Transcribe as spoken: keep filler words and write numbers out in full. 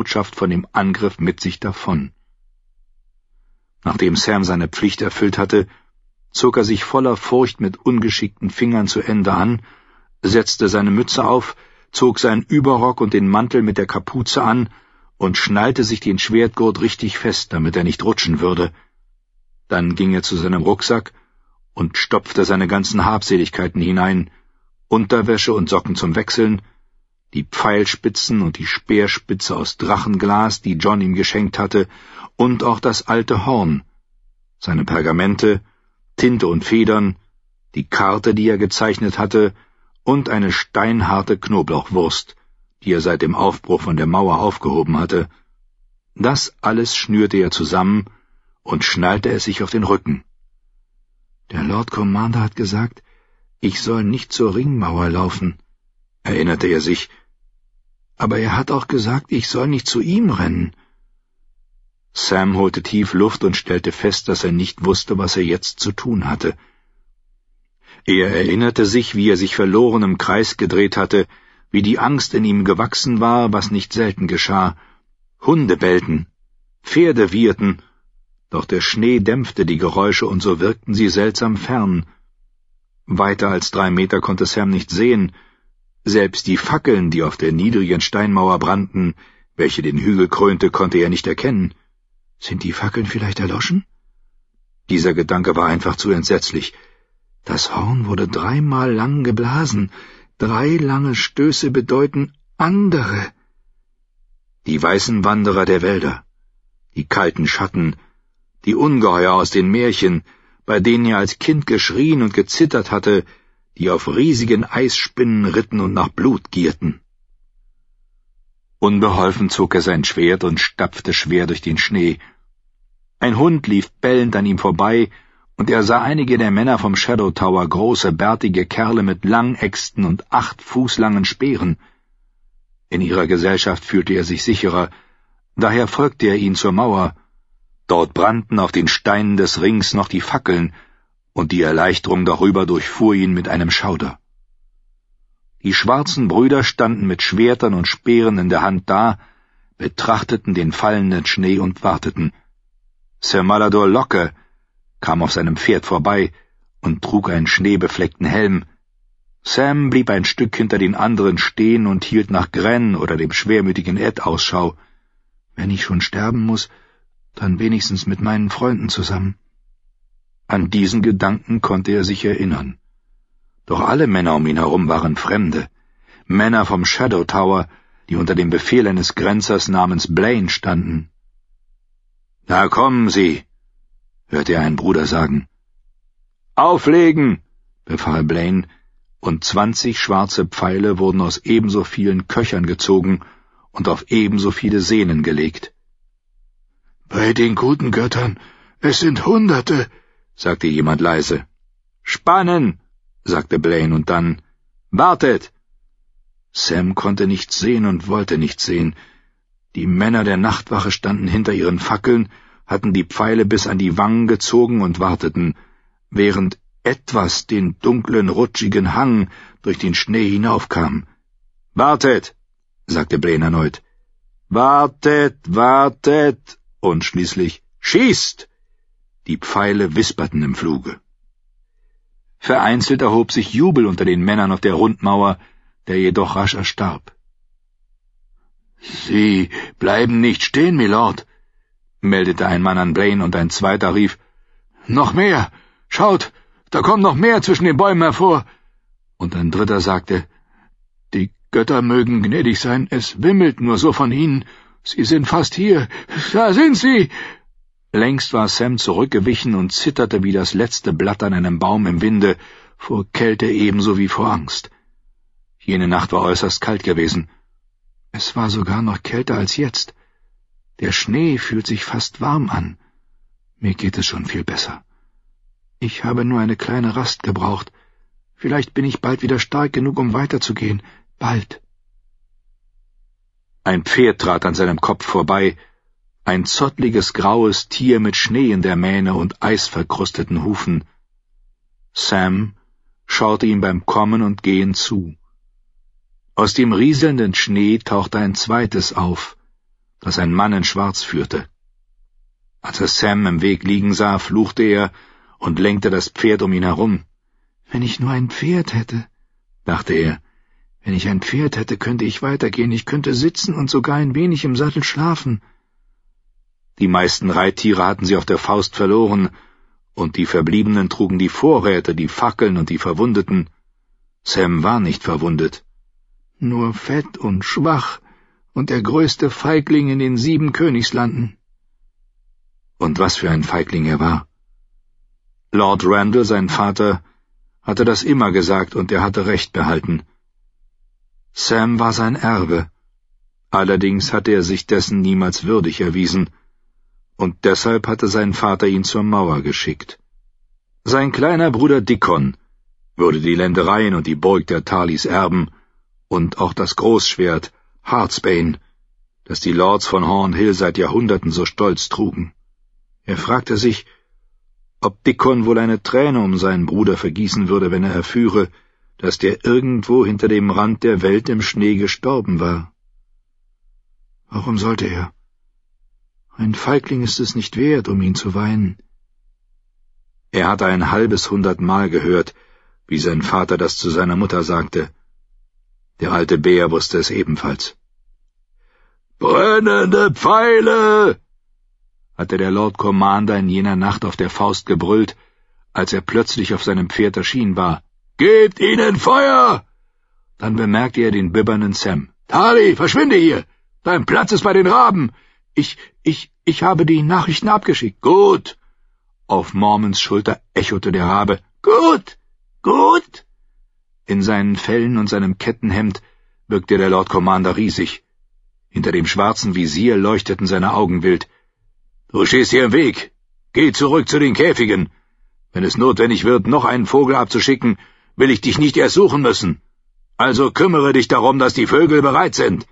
Botschaft von dem Angriff mit sich davon. Nachdem Sam seine Pflicht erfüllt hatte, zog er sich voller Furcht mit ungeschickten Fingern zu Ende an, setzte seine Mütze auf, zog seinen Überrock und den Mantel mit der Kapuze an und schnallte sich den Schwertgurt richtig fest, damit er nicht rutschen würde. Dann ging er zu seinem Rucksack und stopfte seine ganzen Habseligkeiten hinein, Unterwäsche und Socken zum Wechseln, die Pfeilspitzen und die Speerspitze aus Drachenglas, die John ihm geschenkt hatte, und auch das alte Horn, seine Pergamente, Tinte und Federn, die Karte, die er gezeichnet hatte, und eine steinharte Knoblauchwurst, die er seit dem Aufbruch von der Mauer aufgehoben hatte. Das alles schnürte er zusammen und schnallte es sich auf den Rücken. »Der Lord Commander hat gesagt, ich soll nicht zur Ringmauer laufen«, erinnerte er sich. »Aber er hat auch gesagt, ich soll nicht zu ihm rennen.« Sam holte tief Luft und stellte fest, dass er nicht wusste, was er jetzt zu tun hatte. Er erinnerte sich, wie er sich verloren im Kreis gedreht hatte, wie die Angst in ihm gewachsen war, was nicht selten geschah. Hunde bellten, Pferde wieherten, doch der Schnee dämpfte die Geräusche und so wirkten sie seltsam fern. Weiter als drei Meter konnte Sam nicht sehen. Selbst die Fackeln, die auf der niedrigen Steinmauer brannten, welche den Hügel krönte, konnte er nicht erkennen. Sind die Fackeln vielleicht erloschen? Dieser Gedanke war einfach zu entsetzlich. Das Horn wurde dreimal lang geblasen. Drei lange Stöße bedeuten andere. Die weißen Wanderer der Wälder, die kalten Schatten, die Ungeheuer aus den Märchen, bei denen er als Kind geschrien und gezittert hatte, die auf riesigen Eisspinnen ritten und nach Blut gierten. Unbeholfen zog er sein Schwert und stapfte schwer durch den Schnee. Ein Hund lief bellend an ihm vorbei, und er sah einige der Männer vom Shadow Tower, große, bärtige Kerle mit Langäxten und acht Fuß langen Speeren. In ihrer Gesellschaft fühlte er sich sicherer, daher folgte er ihnen zur Mauer. Dort brannten auf den Steinen des Rings noch die Fackeln, und die Erleichterung darüber durchfuhr ihn mit einem Schauder. Die schwarzen Brüder standen mit Schwertern und Speeren in der Hand da, betrachteten den fallenden Schnee und warteten. Sir Malador Locke kam auf seinem Pferd vorbei und trug einen schneebefleckten Helm. Sam blieb ein Stück hinter den anderen stehen und hielt nach Gren oder dem schwermütigen Ed Ausschau. Wenn ich schon sterben muss, dann wenigstens mit meinen Freunden zusammen. An diesen Gedanken konnte er sich erinnern. Doch alle Männer um ihn herum waren Fremde, Männer vom Shadow Tower, die unter dem Befehl eines Grenzers namens Blaine standen. »Da kommen sie«, hörte er einen Bruder sagen. »Auflegen«, befahl Blaine, und zwanzig schwarze Pfeile wurden aus ebenso vielen Köchern gezogen und auf ebenso viele Sehnen gelegt. »Bei den guten Göttern, es sind Hunderte«, sagte jemand leise. »Spannen«, sagte Blaine, und dann »Wartet!« Sam konnte nichts sehen und wollte nichts sehen. Die Männer der Nachtwache standen hinter ihren Fackeln, hatten die Pfeile bis an die Wangen gezogen und warteten, während etwas den dunklen, rutschigen Hang durch den Schnee hinaufkam. »Wartet«, sagte Blaine erneut. »Wartet, wartet!« und schließlich »Schießt!« Die Pfeile wisperten im Fluge. Vereinzelt erhob sich Jubel unter den Männern auf der Rundmauer, der jedoch rasch erstarb. »Sie bleiben nicht stehen, Milord«, meldete ein Mann an Blaine, und ein zweiter rief, »Noch mehr! Schaut, da kommt noch mehr zwischen den Bäumen hervor!« Und ein dritter sagte, »Die Götter mögen gnädig sein, es wimmelt nur so von ihnen. Sie sind fast hier. Da sind sie!« Längst war Sam zurückgewichen und zitterte wie das letzte Blatt an einem Baum im Winde, vor Kälte ebenso wie vor Angst. Jene Nacht war äußerst kalt gewesen. Es war sogar noch kälter als jetzt. Der Schnee fühlt sich fast warm an. Mir geht es schon viel besser. Ich habe nur eine kleine Rast gebraucht. Vielleicht bin ich bald wieder stark genug, um weiterzugehen. Bald. Ein Pferd trat an seinem Kopf vorbei, ein zottliges graues Tier mit Schnee in der Mähne und eisverkrusteten Hufen. Sam schaute ihm beim Kommen und Gehen zu. Aus dem rieselnden Schnee tauchte ein zweites auf, das ein Mann in Schwarz führte. Als er Sam im Weg liegen sah, fluchte er und lenkte das Pferd um ihn herum. »Wenn ich nur ein Pferd hätte«, dachte er, »wenn ich ein Pferd hätte, könnte ich weitergehen, ich könnte sitzen und sogar ein wenig im Sattel schlafen.« Die meisten Reittiere hatten sie auf der Faust verloren, und die Verbliebenen trugen die Vorräte, die Fackeln und die Verwundeten. Sam war nicht verwundet. »Nur fett und schwach und der größte Feigling in den sieben Königslanden.« Und was für ein Feigling er war. Lord Randall, sein Vater, hatte das immer gesagt, und er hatte Recht behalten. Sam war sein Erbe, allerdings hatte er sich dessen niemals würdig erwiesen, und deshalb hatte sein Vater ihn zur Mauer geschickt. Sein kleiner Bruder Dickon würde die Ländereien und die Burg der Tarleys erben, und auch das Großschwert Heartsbane, das die Lords von Hornhill seit Jahrhunderten so stolz trugen. Er fragte sich, ob Dickon wohl eine Träne um seinen Bruder vergießen würde, wenn er erführe, dass der irgendwo hinter dem Rand der Welt im Schnee gestorben war. Warum sollte er? Ein Feigling ist es nicht wert, um ihn zu weinen. Er hatte ein halbes hundert Mal gehört, wie sein Vater das zu seiner Mutter sagte. Der alte Bär wusste es ebenfalls. »Brennende Pfeile!« hatte der Lord Commander in jener Nacht auf der Faust gebrüllt, als er plötzlich auf seinem Pferd erschienen war. »Gebt ihnen Feuer!« Dann bemerkte er den bibbernden Sam. »Tarley, verschwinde hier! Dein Platz ist bei den Raben! Ich, ich, ich habe die Nachrichten abgeschickt.« »Gut!« Auf Mormons Schulter echote der Rabe. »Gut! Gut!« In seinen Fellen und seinem Kettenhemd wirkte der Lord Commander riesig. Hinter dem schwarzen Visier leuchteten seine Augen wild. »Du stehst hier im Weg. Geh zurück zu den Käfigen. Wenn es notwendig wird, noch einen Vogel abzuschicken, will ich dich nicht erst suchen müssen. Also kümmere dich darum, dass die Vögel bereit sind.«